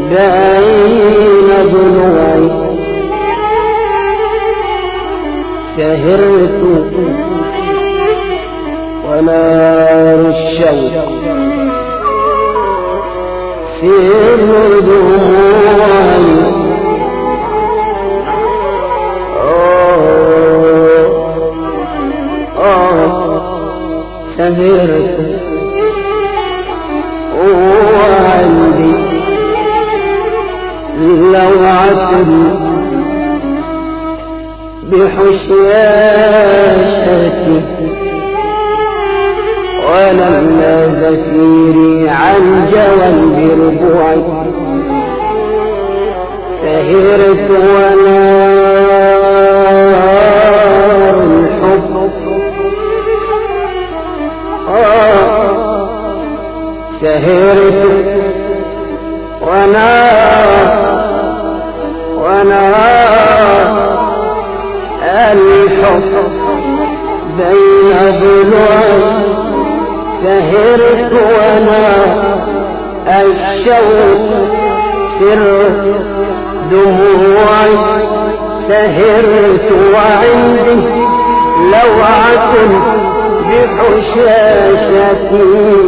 بين ضلوعي سهرت ونار الشوق سر دموعي سهرت وعندي لوعة بحشاشتي ولما زفيري عن جوى بربوعي سهرت ونار الحب سهرت ونار الحب بين ضلوعي سهرت ونار الشوق سر دموعي سهرت وعندي لوعة بحشاشتي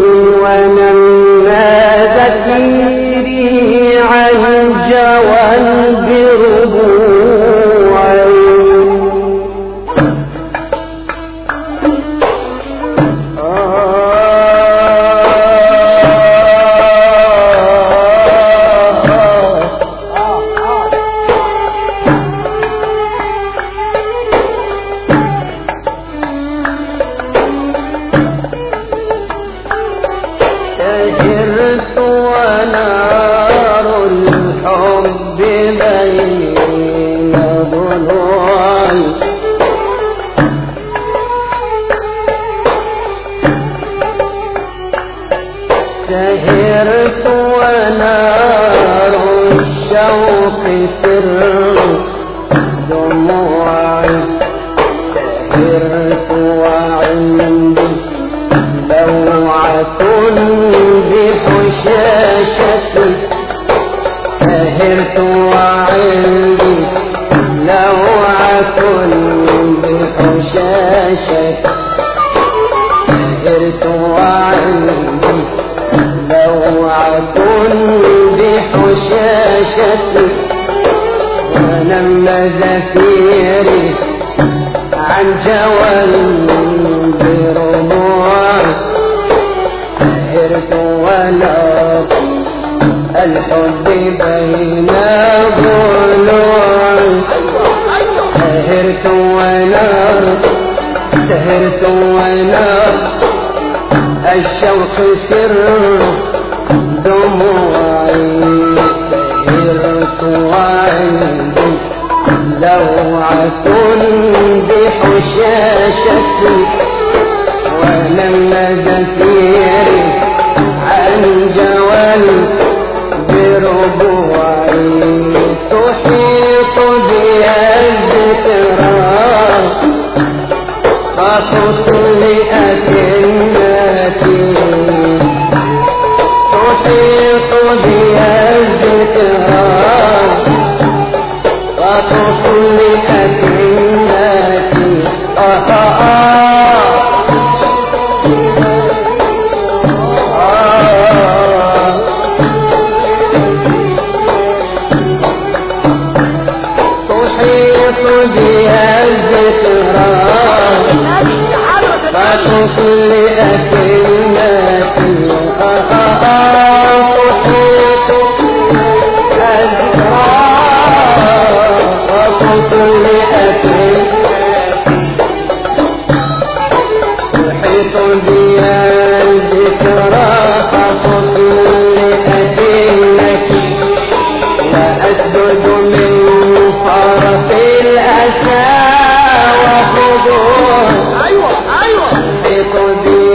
ونمى ذكيري عن جوى بربوعي سهرت ونار الحب بين ضلوعي سهرت ونار الشوق سر دموعي سهرت وعندي لوعة بحشاشتي سهرت وعندي لوعة بحشاشتي سهرت وعندي لوعة بحشاشتي ولما زفيري عن جوى بربوعي سهرت ونار الحب بين ضلوعي سهرت ونار الشوق سر دموعي سهرت وعندي لوعة بحشاشتي ولما زفيري عن جوى بربوعي تحيط بي الذكرى فتصلئت الناتي تحيط بي الذكرى فتصلئت الناتي تحيط بها الذكرى فتصلئت الناتي تحيط الذكرى فتصلئت تحيط بها الذكرى فتصلئت الناتي وأسجد من فرط الأسى وخضوع تحيط بها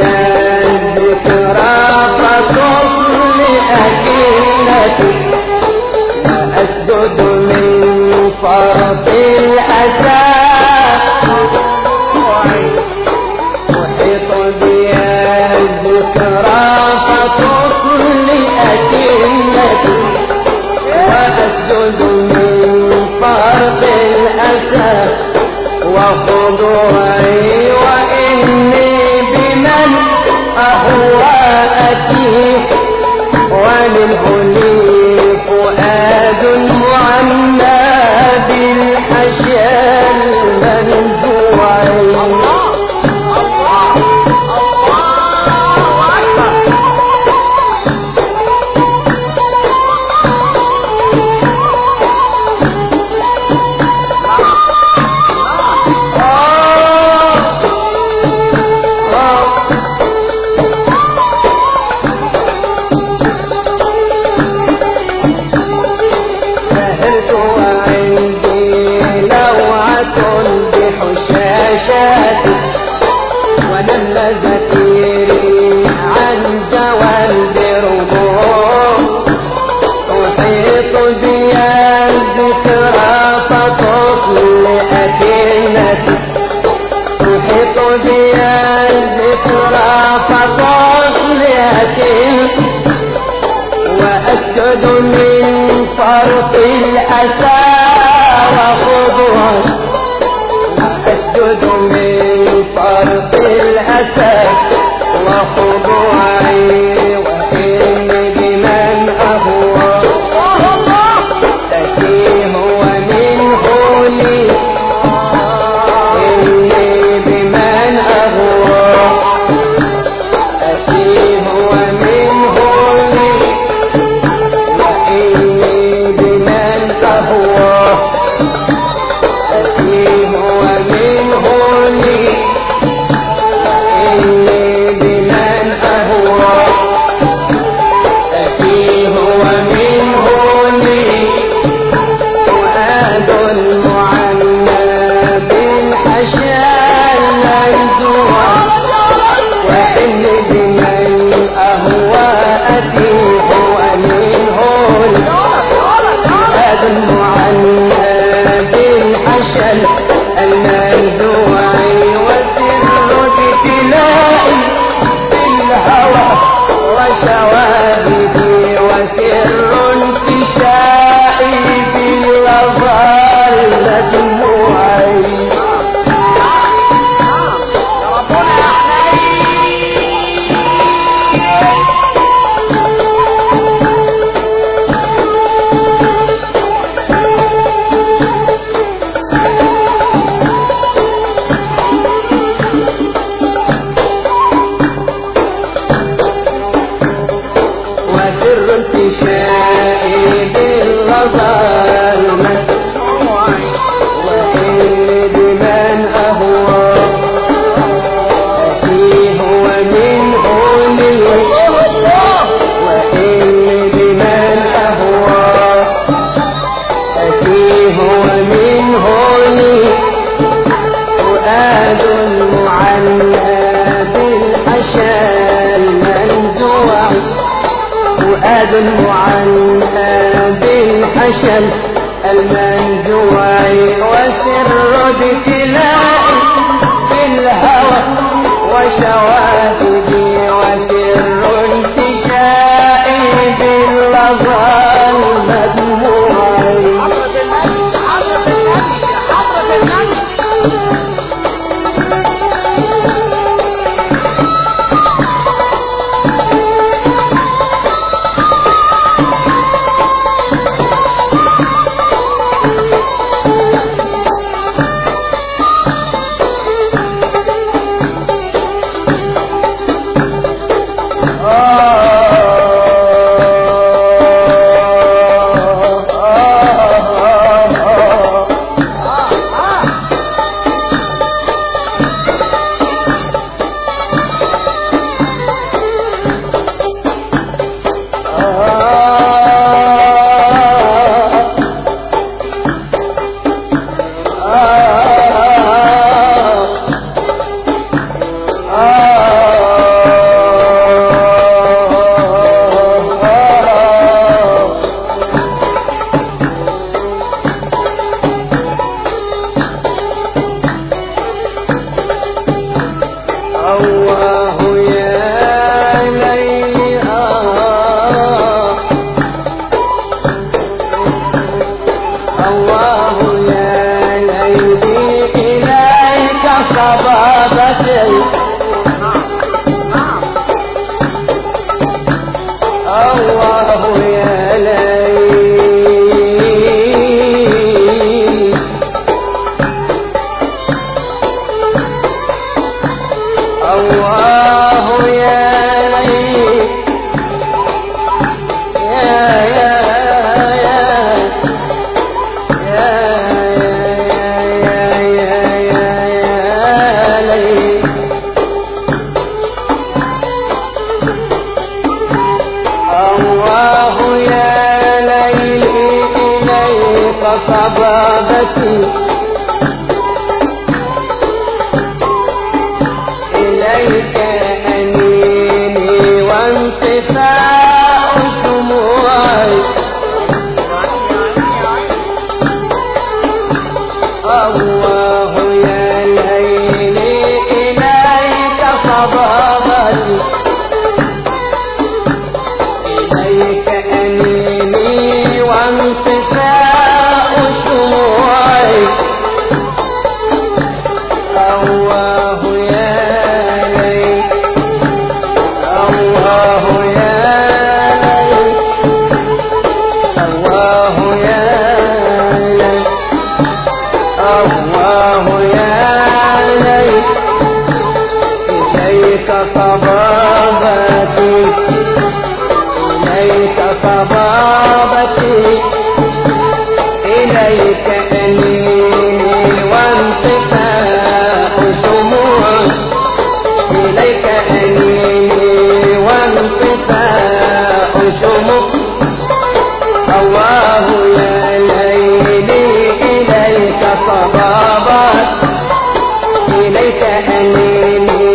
منزوعي وإني بمن أهواءتي ومنه لي فؤاد معنى بالحشا المنزوعي ونم زكيري عن زوال برموم أحيط بي الذكرى فطفل أكنتي أحيط بي الذكرى فطفل أكنتي وأسجد من فرط الأسى وخضوع وأسجد من فرط الأسى وخضوعي وإني بمن أهوى أتيه ومنه لي إني بمن أهوى أتيه ومنه لي وإني بمن أهوى أتيه ومنه لي وإني بمن أهوى أتيه ومنه لي فؤاد معنى بالحشا المنزوع وإني بمن أهوى أتيه ومنه لي فؤاد معنى بالحشا المنزوع وسر ابتلائي بالهوى وشواهدي وسر انتشائي باللظى دموعي وسر انتشائي باللظى وإني بمن أهوى أتيه ومنه لي وإني بمن أهوى أتيه ومنه لي فؤاد معنى بالحشا المنزوع فؤاد معنى بالحشا المنزوع وسر ابتلائي بالهوى وشواهدي وسر انتشائي باللظى المدموع صبابتي إليك أنيني وانطفاء شموعي الله يا ليلي إليك صبابتي إليك أنيني وانطفاء شموعي الله يا ليل الله يا ليل الله يا ليل الله يا ليل إليك صبابتي إليك صبابتي إليك أنيني وانطفاء شموعي إليك أنيني وانطفاء شموعي الله يا ليلي إليك صبابات إليك أنيني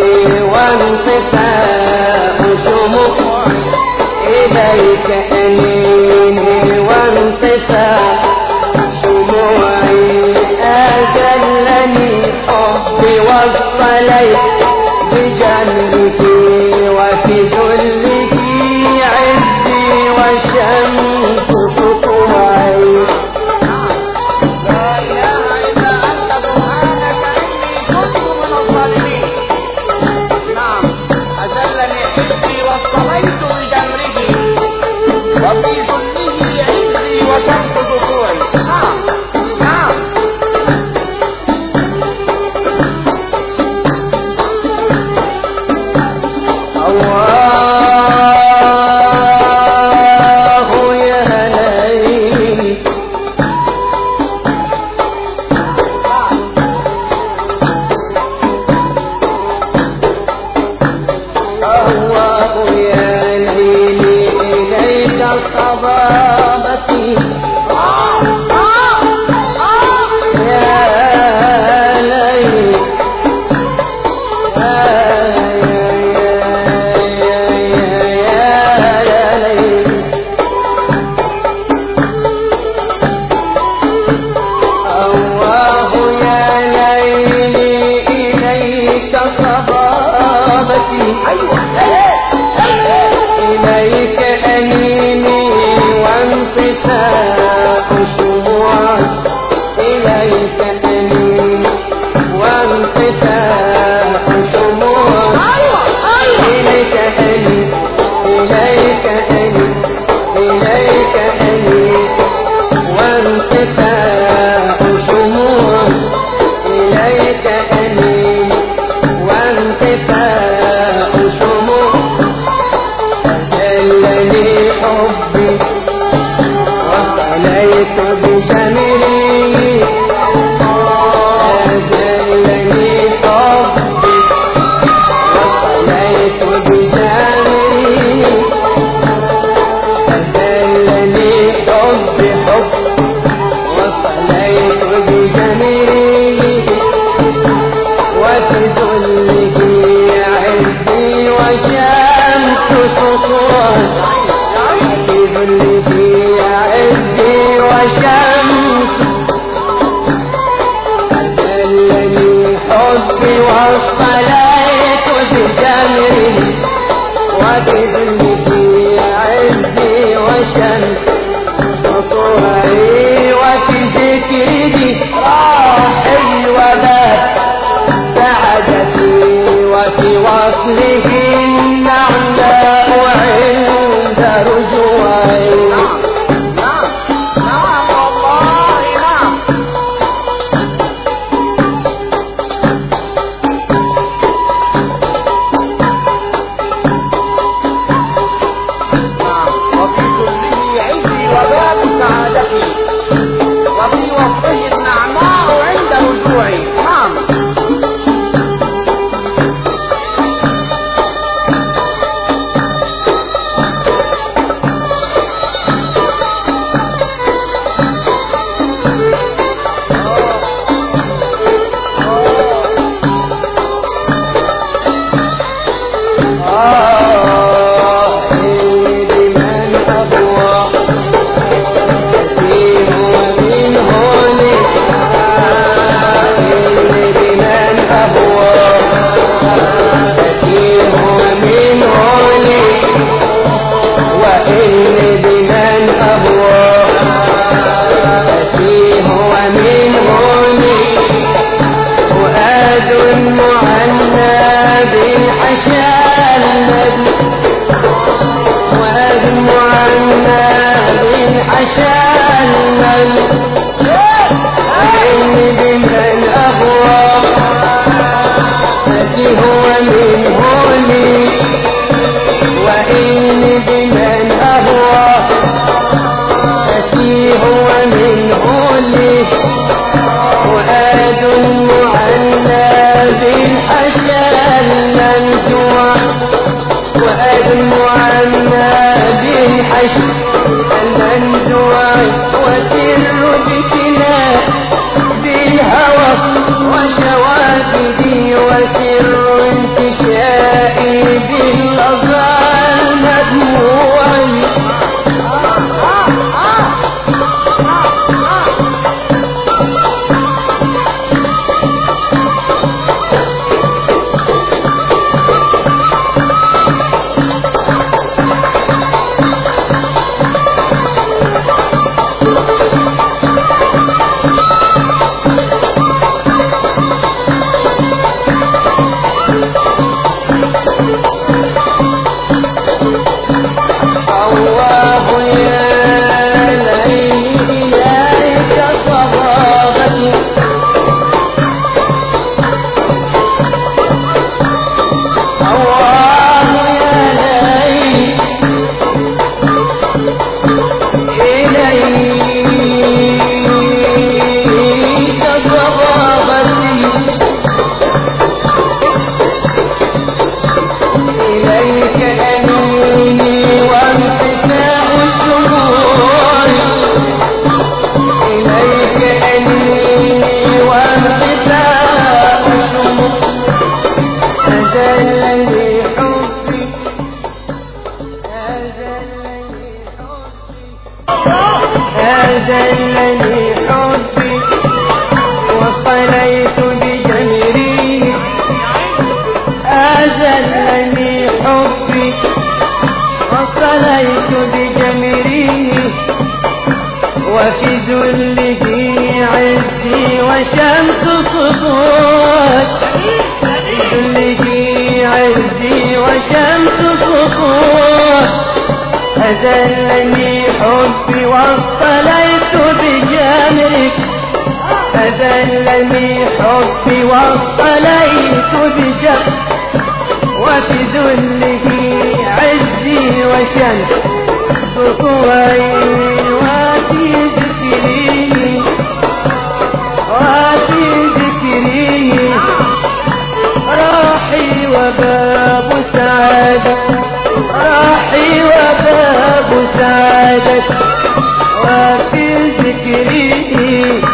وانطفاء شموعي إليك أنيني وانطفاء شموعي أجلني حبي والصليت بجنبه وفي ذله عزي والشمس سطوعي لا إله إلا أنت سبحانك إني كنت من الظالمين. نعم أذلني حبي واصطليت بجمره وفي ظله عزي وشمس سطوعي. نعم نعم الله يا ليل الله يا ليل إليك صبابتي يا ليل الله يا ليل إليك صبابتي إليك أنيني وانطفاء شموعي إليك أنيني وانطفاء شموعي إليك أنيني إليك أنيني إليك أنيني وانطفاء شموعي إليك أنيني وانطفاء شموعي أجلني حبي وصليت بجميلي أجلني حبي وصليت بجميلي أجلني حبي وصليت بجميلي وفي ذله عزي وشمس سطوعي في ذله عزي وشمس أذلني حبي واصطليت بجمره وفي ذله عزي وشمس سطوعي وفي ذكره راحي وبات سعادتي وفي وصله النعماء عند رجوعي نعم نعم والله نعم. أذلني حبي وصليت بجمره أذلني حبي وصليت بجمره وفي ذله عزي وشمس صفوت ذله عزي وشمس صفوت أذلني حبي واصطليت بجمرك أذلني حبي واصطليت بجمرك وفي ذله عزي وشمس صفوت وفي ذكري راحي وباب سعادة راحي وباب سعادة وفي ذكره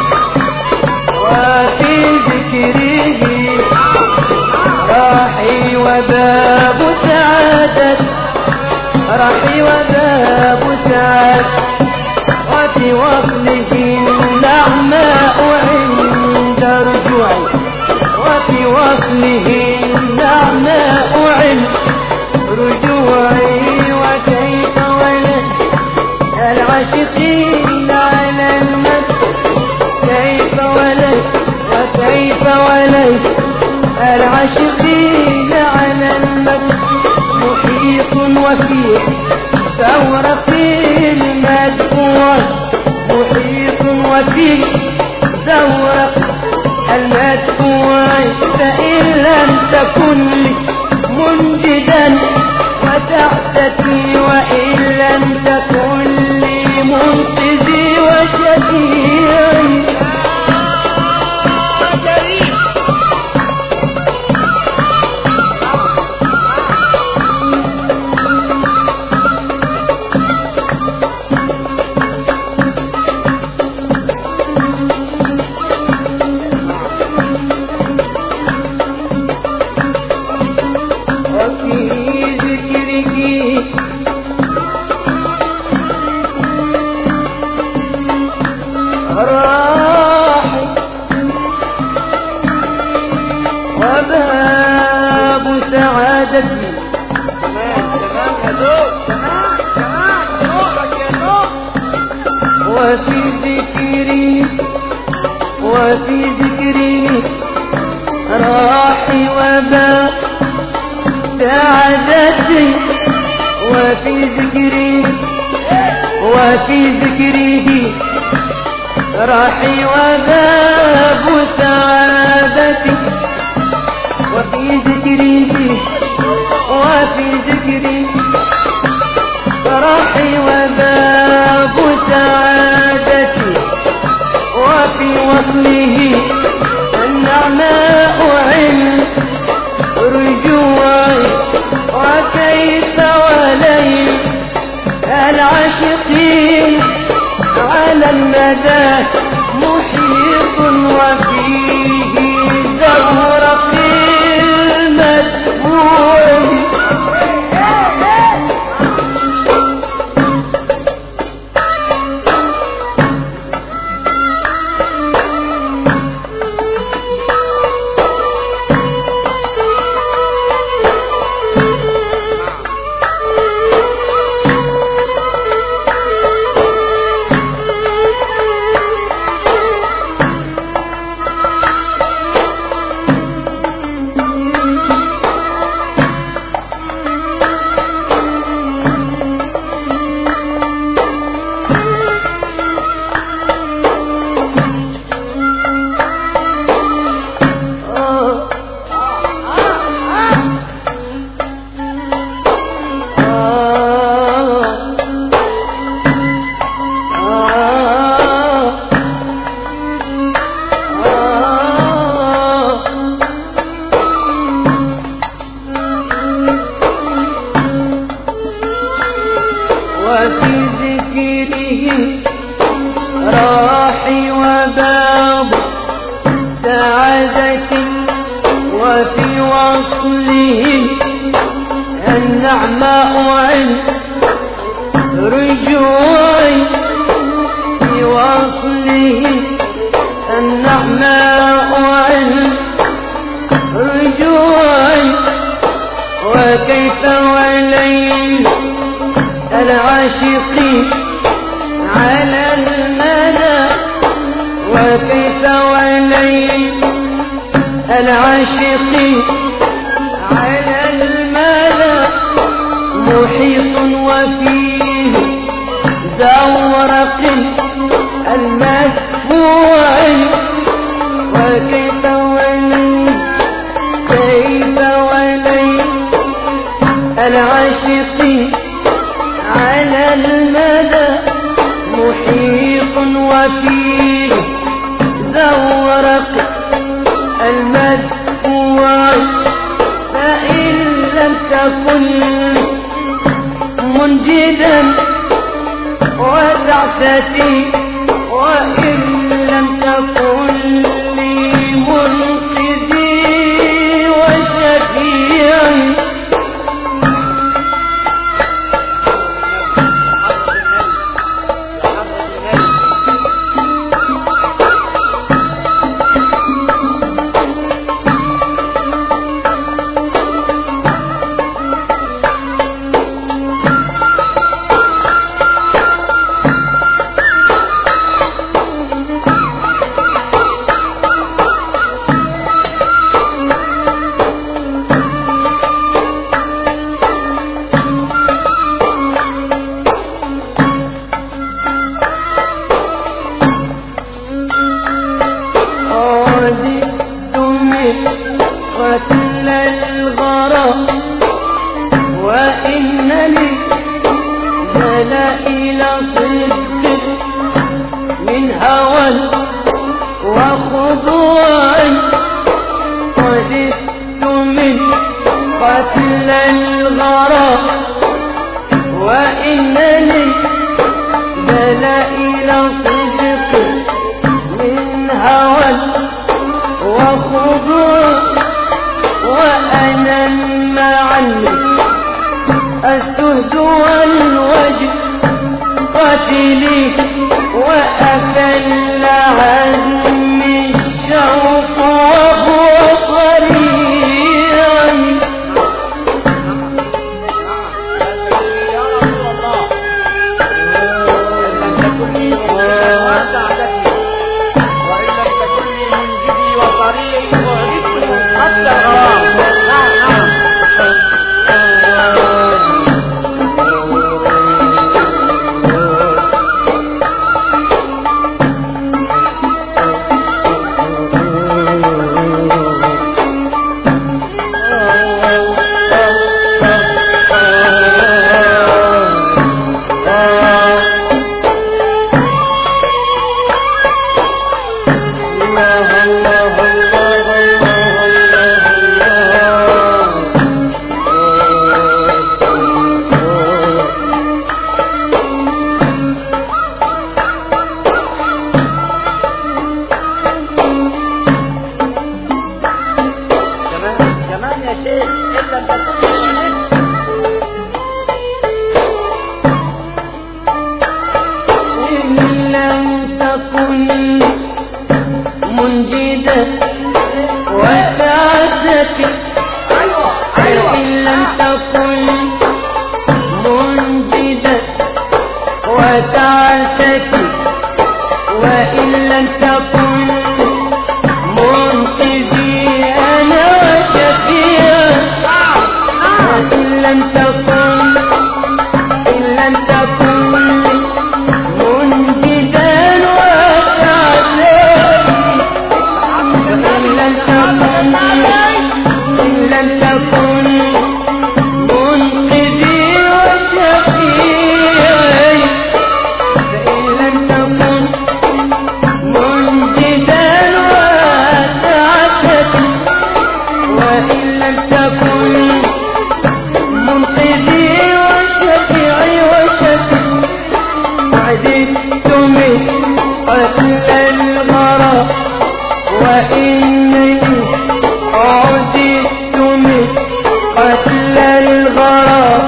راحي وباب سعادة راحي وباب سعادة وفي وصله النعماء عند رجوعي وفي وصله النعماء عند رجوعي وكيف ولد العاشقين على المد كيف ولد وكيف ولد العاشقين على المد محيط وفيه ثورة المدفوع محيط وفيه ثورة المدفوع فإن لم تكن لي منجدا وتحتتي وإن لم تكن لي منقذي وشفيعي وفي ذكري راحي وباب سعادتي وفي ذكره راحي وباب سعادتي وفي ذكره راحي وباب سعادتي وفي وصله النعماء عند رجوعي وكيف ولي العاشقين على المدى محيط وفيه زهرة المدفوع راحي وباب سعادتي وفي وصله النعماء عند رجوعي العاشقين على الملا محيط وفيه زورق المدفوع وكيف ولي كيف ولي العاشقين على المدى محيط وفيه زورق المدفوع فإن لم تكن منجدا وتعستي وإن لم تكن لي منقذي وشفيعي قتل الغرام وإنني دلائل صدق من هوى وخضوع وجدت من قتل الغرام وإنني دلائل صدق من هوى وخضوع وأنا معا الزهد والوجه قتلي وأفل عني الشوق وهو طريقي وإن لم تكن منقذي أنا وشفيعي وإن لم تكن منجدا وتعلمي وإن لم تكن منقذي وشفيعي قتل الغرام وإنني عددت من قتل الغرام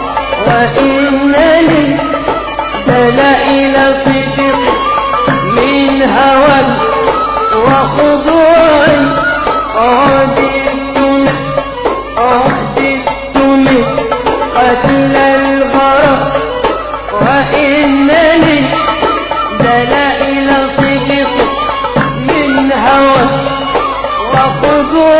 وإنني دلائل صدق من هوى وخضوع عددت من قتل الغرام وإنني دلائل صدق من هوى وخضوع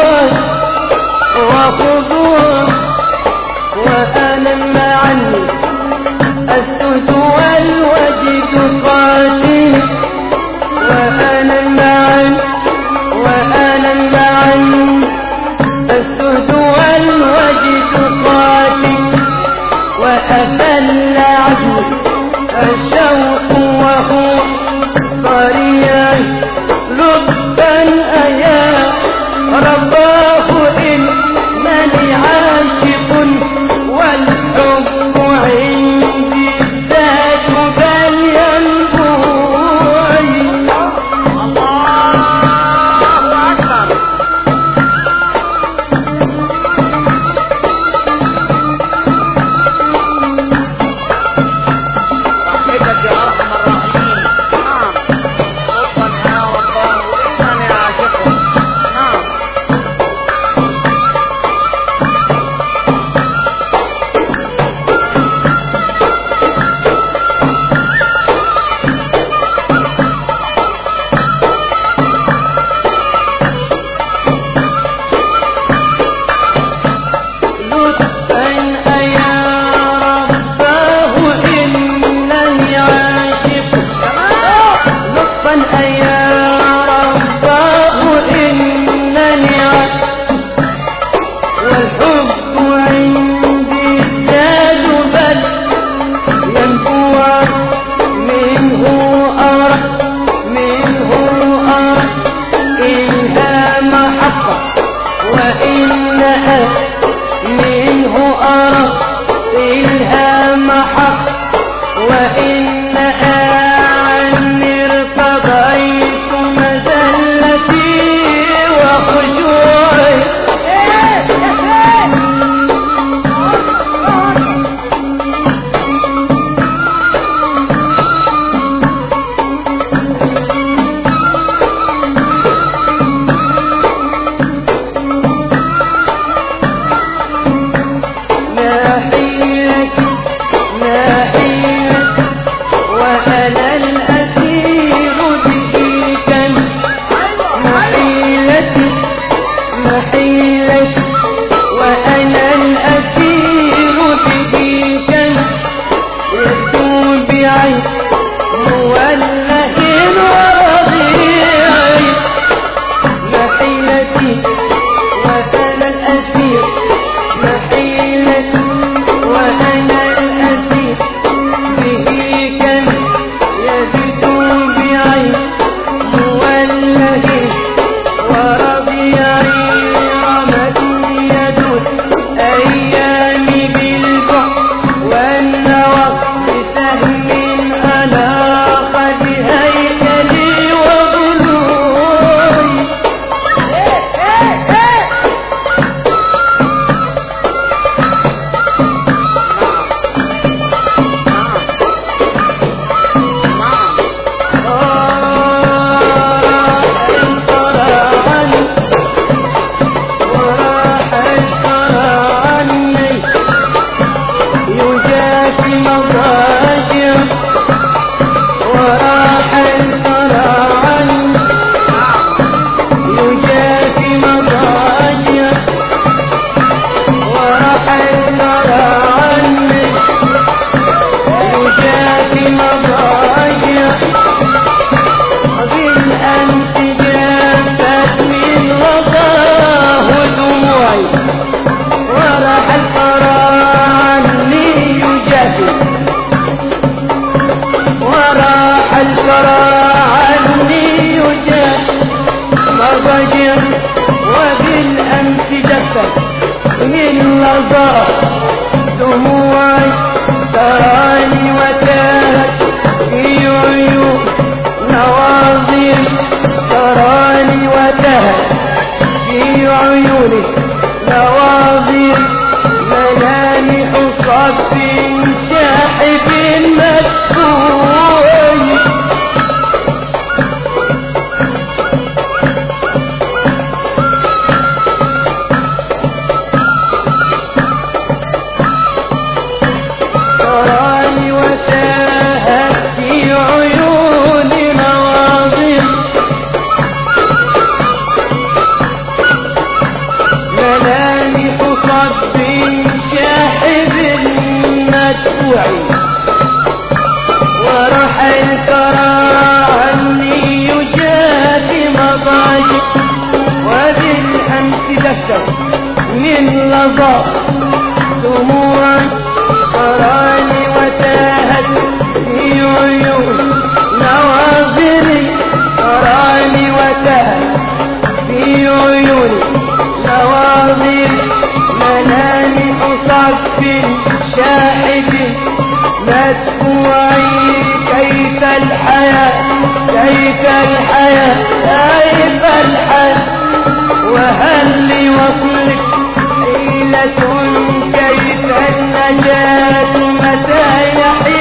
الحياة كيف الحال وهل لوصلك حيلة كيف النجاة متى يحيى